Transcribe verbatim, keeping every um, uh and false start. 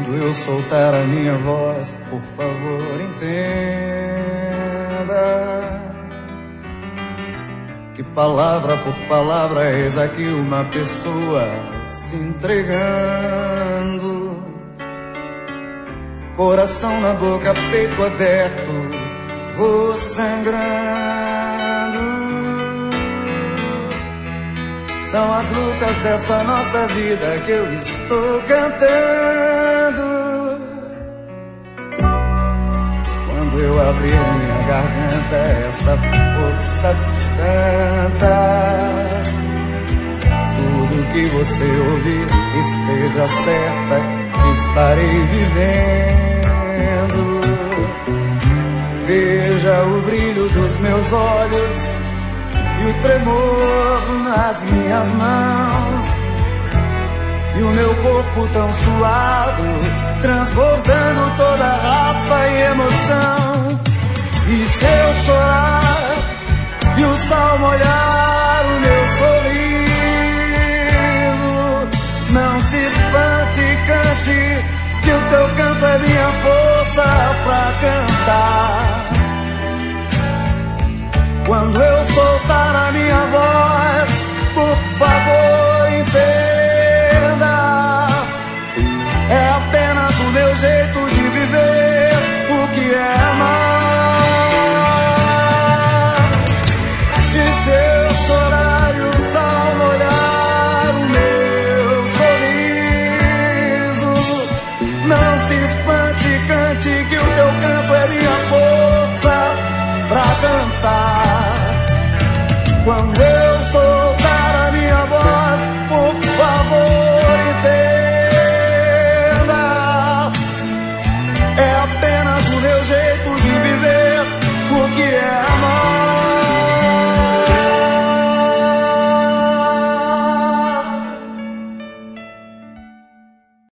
Quando eu soltar a minha voz, por favor, entenda que palavra por palavra eis aqui uma pessoa se entregando. Coração na boca, peito aberto, vou sangrando. São as lutas dessa nossa vida que eu estou cantando. Quando eu abrir minha garganta, essa força tanta, tudo que você ouvir, esteja certa que estarei vivendo. Veja o brilho dos meus olhos e o tremor nas minhas mãos, e o meu corpo tão suado, transbordando toda raça e emoção. E se eu chorar e o sol molhar o meu sorriso, não se espante, cante, que o teu canto é minha força pra cantar. Quando eu